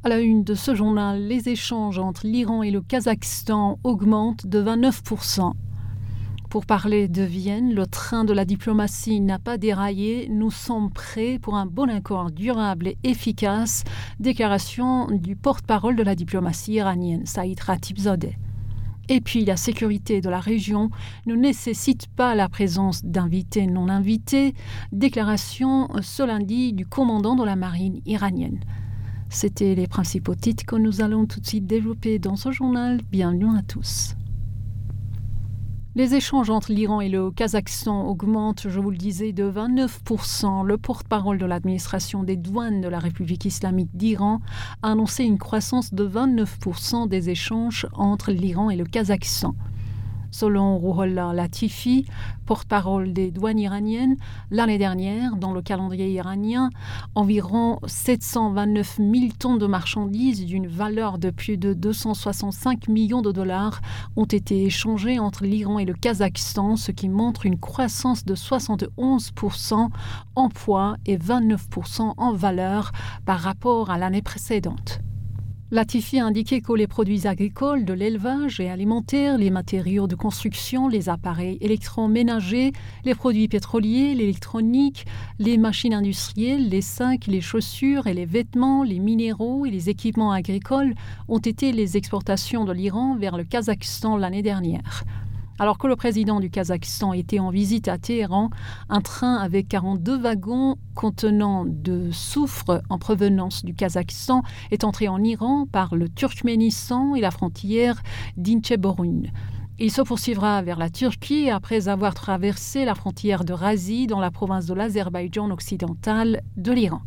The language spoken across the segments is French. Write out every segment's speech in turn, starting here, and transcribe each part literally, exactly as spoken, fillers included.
À la une de ce journal, les échanges entre l'Iran et le Kazakhstan augmentent de vingt-neuf pour cent. Pour parler de Vienne, le train de la diplomatie n'a pas déraillé. Nous sommes prêts pour un bon accord durable et efficace. Déclaration du porte-parole de la diplomatie iranienne, Saïd Khatibzadeh. Et puis, la sécurité de la région ne nécessite pas la présence d'invités non invités. Déclaration ce lundi du commandant de la marine iranienne. C'était les principaux titres que nous allons tout de suite développer dans ce journal. Bienvenue à tous. Les échanges entre l'Iran et le Kazakhstan augmentent, je vous le disais, de vingt-neuf pour cent. Le porte-parole de l'administration des douanes de la République islamique d'Iran a annoncé une croissance de vingt-neuf pour cent des échanges entre l'Iran et le Kazakhstan. Selon Rouhollah Latifi, porte-parole des douanes iraniennes, l'année dernière, dans le calendrier iranien, environ sept cent vingt-neuf mille tonnes de marchandises d'une valeur de plus de deux cent soixante-cinq millions de dollars ont été échangées entre l'Iran et le Kazakhstan, ce qui montre une croissance de soixante et onze pour cent en poids et vingt-neuf pour cent en valeur par rapport à l'année précédente. Latifi a indiqué que les produits agricoles, de l'élevage et alimentaire, les matériaux de construction, les appareils électroménagers, les produits pétroliers, l'électronique, les machines industrielles, les sacs, les chaussures et les vêtements, les minéraux et les équipements agricoles ont été les exportations de l'Iran vers le Kazakhstan l'année dernière. Alors que le président du Kazakhstan était en visite à Téhéran, un train avec quarante-deux wagons contenant de soufre en provenance du Kazakhstan est entré en Iran par le Turkménistan et la frontière d'Incheborun. Il se poursuivra vers la Turquie après avoir traversé la frontière de Razi dans la province de l'Azerbaïdjan occidental de l'Iran.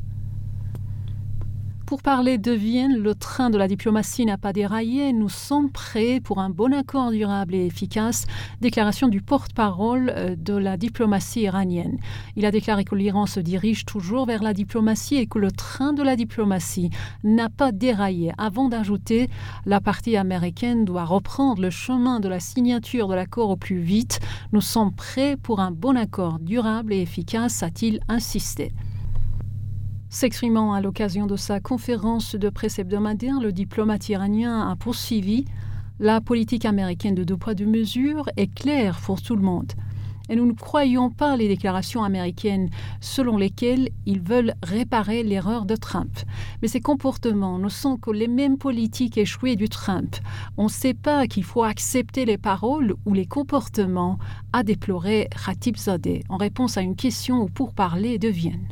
Pour parler de Vienne, le train de la diplomatie n'a pas déraillé. Nous sommes prêts pour un bon accord durable et efficace. Déclaration du porte-parole de la diplomatie iranienne. Il a déclaré que l'Iran se dirige toujours vers la diplomatie et que le train de la diplomatie n'a pas déraillé. Avant d'ajouter, la partie américaine doit reprendre le chemin de la signature de l'accord au plus vite. Nous sommes prêts pour un bon accord durable et efficace, a-t-il insisté. S'exprimant à l'occasion de sa conférence de presse hebdomadaire, le diplomate iranien a poursuivi « La politique américaine de deux poids deux mesures est claire pour tout le monde. Et nous ne croyons pas les déclarations américaines selon lesquelles ils veulent réparer l'erreur de Trump. Mais ces comportements ne sont que les mêmes politiques échouées du Trump. On ne sait pas qu'il faut accepter les paroles ou les comportements », a déploré Khatibzadeh en réponse à une question au pourparlers de Vienne.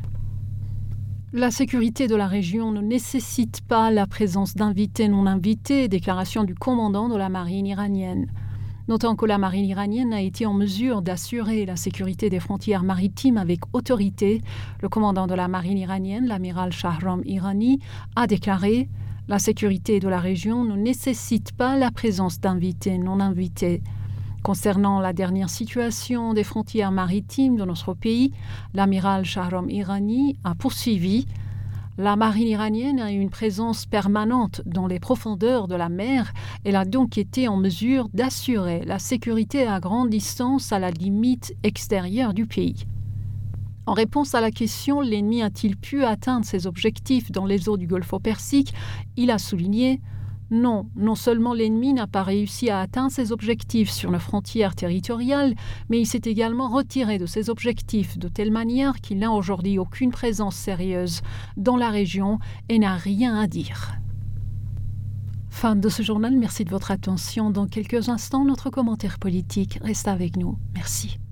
La sécurité de la région ne nécessite pas la présence d'invités non invités, déclaration du commandant de la marine iranienne. Notant que la marine iranienne a été en mesure d'assurer la sécurité des frontières maritimes avec autorité, le commandant de la marine iranienne, l'amiral Shahram Irani, a déclaré « La sécurité de la région ne nécessite pas la présence d'invités non invités ». Concernant la dernière situation des frontières maritimes de notre pays, l'amiral Shahram Irani a poursuivi « La marine iranienne a une présence permanente dans les profondeurs de la mer. Elle a donc été en mesure d'assurer la sécurité à grande distance à la limite extérieure du pays. » En réponse à la question « L'ennemi a-t-il pu atteindre ses objectifs dans les eaux du Golfe Persique ?» il a souligné « Non, non seulement l'ennemi n'a pas réussi à atteindre ses objectifs sur nos frontières territoriales, mais il s'est également retiré de ses objectifs de telle manière qu'il n'a aujourd'hui aucune présence sérieuse dans la région et n'a rien à dire. » Fin de ce journal, merci de votre attention. Dans quelques instants, notre commentaire politique reste avec nous. Merci.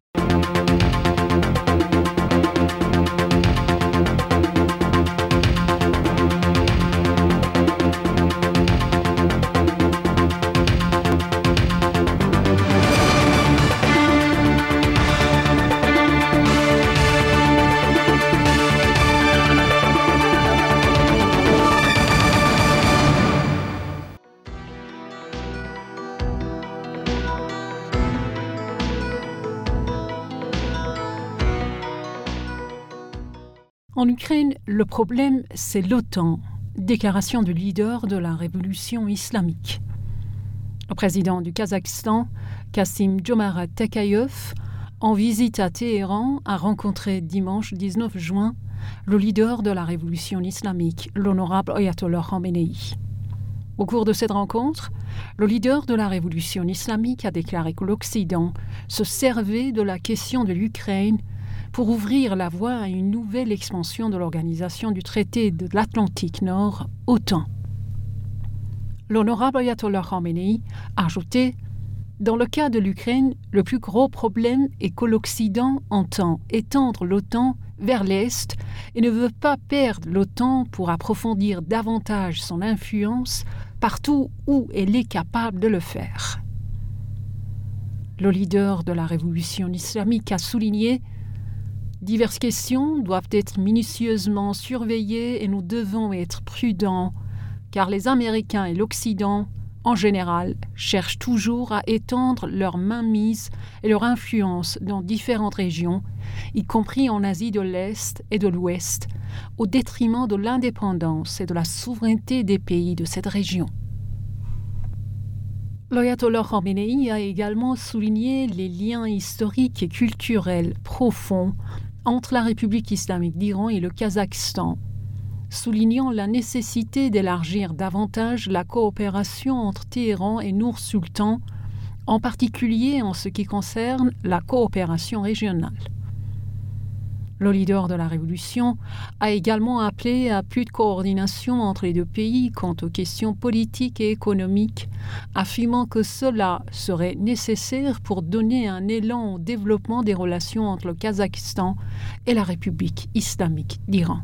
En Ukraine, le problème, c'est l'OTAN. Déclaration du leader de la révolution islamique. Le président du Kazakhstan, Kassym-Jomart Tokayev, en visite à Téhéran, a rencontré dimanche dix-neuf juin le leader de la révolution islamique, l'honorable Ayatollah Khamenei. Au cours de cette rencontre, le leader de la révolution islamique a déclaré que l'Occident se servait de la question de l'Ukraine pour ouvrir la voie à une nouvelle expansion de l'organisation du traité de l'Atlantique Nord, OTAN. L'honorable Ayatollah Khamenei a ajouté « Dans le cas de l'Ukraine, le plus gros problème est que l'Occident entend étendre l'OTAN vers l'Est et ne veut pas perdre l'OTAN pour approfondir davantage son influence partout où elle est capable de le faire. » Le leader de la révolution islamique a souligné « Diverses questions doivent être minutieusement surveillées et nous devons être prudents, car les Américains et l'Occident, en général, cherchent toujours à étendre leur mainmise et leur influence dans différentes régions, y compris en Asie de l'Est et de l'Ouest, au détriment de l'indépendance et de la souveraineté des pays de cette région. » L'Ayatollah Khamenei a également souligné les liens historiques et culturels profonds entre la République islamique d'Iran et le Kazakhstan, soulignant la nécessité d'élargir davantage la coopération entre Téhéran et Nour-Sultan, en particulier en ce qui concerne la coopération régionale. Le leader de la révolution a également appelé à plus de coordination entre les deux pays quant aux questions politiques et économiques, affirmant que cela serait nécessaire pour donner un élan au développement des relations entre le Kazakhstan et la République islamique d'Iran.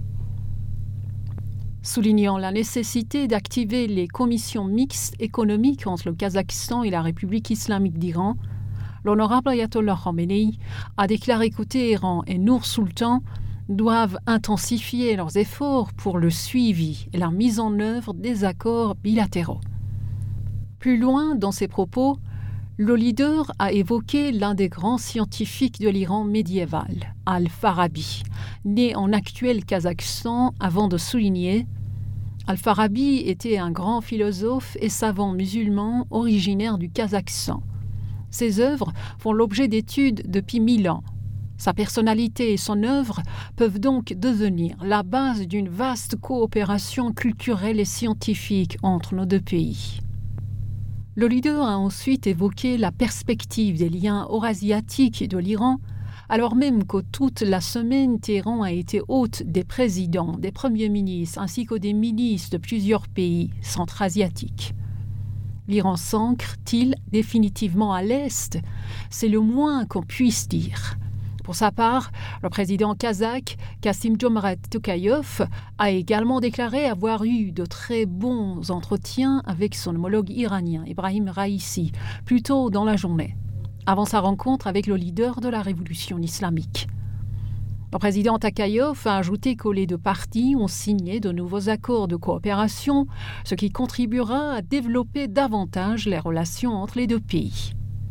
Soulignant la nécessité d'activer les commissions mixtes économiques entre le Kazakhstan et la République islamique d'Iran, l'honorable Ayatollah Khamenei a déclaré que Téhéran et Nour-Sultan doivent intensifier leurs efforts pour le suivi et la mise en œuvre des accords bilatéraux. Plus loin dans ses propos, le leader a évoqué l'un des grands scientifiques de l'Iran médiéval, Al-Farabi, né en actuel Kazakhstan, avant de souligner « Al-Farabi était un grand philosophe et savant musulman originaire du Kazakhstan. Ses œuvres font l'objet d'études depuis mille ans. Sa personnalité et son œuvre peuvent donc devenir la base d'une vaste coopération culturelle et scientifique entre nos deux pays. » Le leader a ensuite évoqué la perspective des liens eurasiatiques de l'Iran, alors même que toute la semaine, Téhéran a été hôte des présidents, des premiers ministres ainsi que des ministres de plusieurs pays centra-asiatiques. L'Iran s'ancre-t-il définitivement à l'Est? C'est le moins qu'on puisse dire. Pour sa part, le président kazakh Kassym-Jomart Tokayev a également déclaré avoir eu de très bons entretiens avec son homologue iranien, Ebrahim Raïssi, plus tôt dans la journée, avant sa rencontre avec le leader de la révolution islamique. Le président Tokayev a ajouté que les deux parties ont signé de nouveaux accords de coopération, ce qui contribuera à développer davantage les relations entre les deux pays.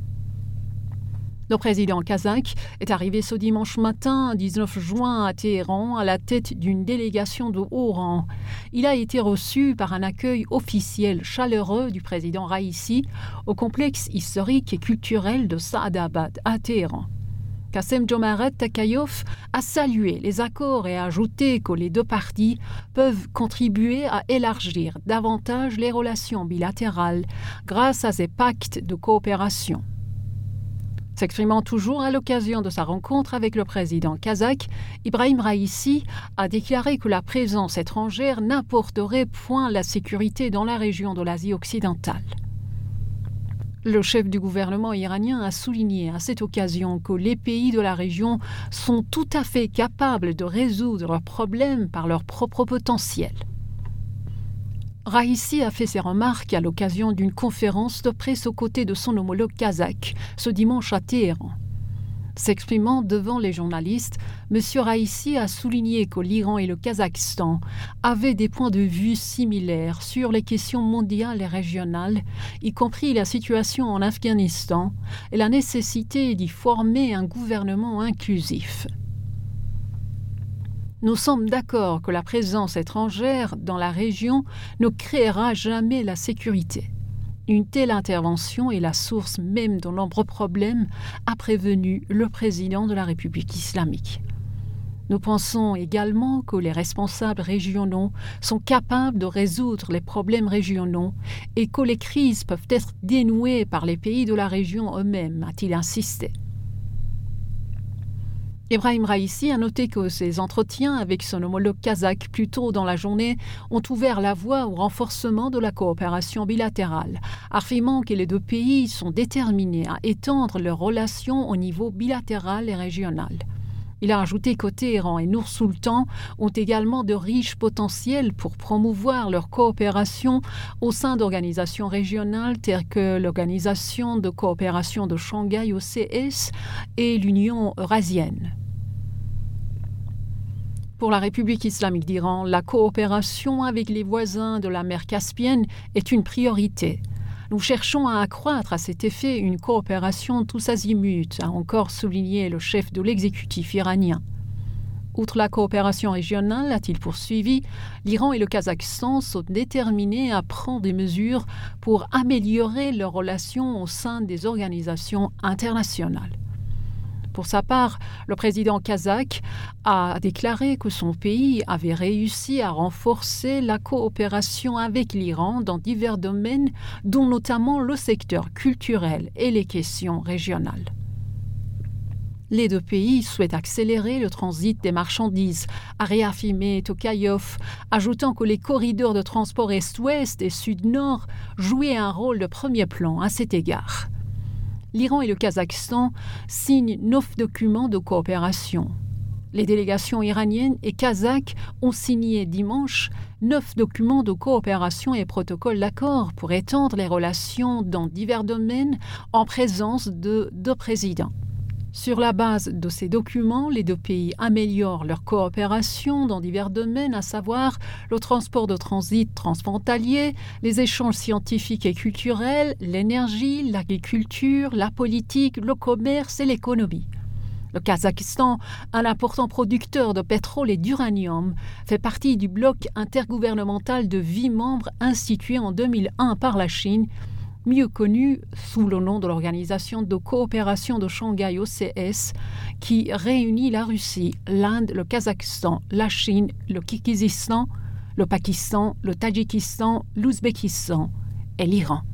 Le président kazakh est arrivé ce dimanche matin, dix-neuf juin, à Téhéran, à la tête d'une délégation de haut rang. Il a été reçu par un accueil officiel chaleureux du président Raïssi au complexe historique et culturel de Saadabad, à Téhéran. Kassym-Jomart Tokayev a salué les accords et a ajouté que les deux parties peuvent contribuer à élargir davantage les relations bilatérales grâce à ces pactes de coopération. S'exprimant toujours à l'occasion de sa rencontre avec le président kazakh, Ebrahim Raïssi a déclaré que la présence étrangère n'apporterait point la sécurité dans la région de l'Asie occidentale. Le chef du gouvernement iranien a souligné à cette occasion que les pays de la région sont tout à fait capables de résoudre leurs problèmes par leur propre potentiel. Raïssi a fait ses remarques à l'occasion d'une conférence de presse aux côtés de son homologue kazakh ce dimanche à Téhéran. S'exprimant devant les journalistes, M. Raïssi a souligné que l'Iran et le Kazakhstan avaient des points de vue similaires sur les questions mondiales et régionales, y compris la situation en Afghanistan et la nécessité d'y former un gouvernement inclusif. Nous sommes d'accord que la présence étrangère dans la région ne créera jamais la sécurité. Une telle intervention est la source même de nombreux problèmes, a prévenu le président de la République islamique. Nous pensons également que les responsables régionaux sont capables de résoudre les problèmes régionaux et que les crises peuvent être dénouées par les pays de la région eux-mêmes, a-t-il insisté. Ebrahim Raïssi a noté que ses entretiens avec son homologue kazakh plus tôt dans la journée ont ouvert la voie au renforcement de la coopération bilatérale, affirmant que les deux pays sont déterminés à étendre leurs relations au niveau bilatéral et régional. Il a ajouté que Téhéran et Nour-Sultan ont également de riches potentiels pour promouvoir leur coopération au sein d'organisations régionales telles que l'Organisation de coopération de Shanghai O C S et l'Union eurasienne. Pour la République islamique d'Iran, la coopération avec les voisins de la mer Caspienne est une priorité. Nous cherchons à accroître à cet effet une coopération tous azimuts, a encore souligné le chef de l'exécutif iranien. Outre la coopération régionale, a-t-il poursuivi, l'Iran et le Kazakhstan sont déterminés à prendre des mesures pour améliorer leurs relations au sein des organisations internationales. Pour sa part, le président kazakh a déclaré que son pays avait réussi à renforcer la coopération avec l'Iran dans divers domaines, dont notamment le secteur culturel et les questions régionales. Les deux pays souhaitent accélérer le transit des marchandises, a réaffirmé Tokayov, ajoutant que les corridors de transport est-ouest et sud-nord jouaient un rôle de premier plan à cet égard. L'Iran et le Kazakhstan signent neuf documents de coopération. Les délégations iraniennes et kazakhes ont signé dimanche neuf documents de coopération et protocoles d'accord pour étendre les relations dans divers domaines en présence de deux présidents. Sur la base de ces documents, les deux pays améliorent leur coopération dans divers domaines, à savoir le transport de transit transfrontalier, les échanges scientifiques et culturels, l'énergie, l'agriculture, la politique, le commerce et l'économie. Le Kazakhstan, un important producteur de pétrole et d'uranium, fait partie du bloc intergouvernemental de huit membres institué en deux mille un par la Chine, mieux connu sous le nom de l'Organisation de coopération de Shanghai O C S, qui réunit la Russie, l'Inde, le Kazakhstan, la Chine, le Kirghizistan, le Pakistan, le Tadjikistan, l'Ouzbékistan et l'Iran.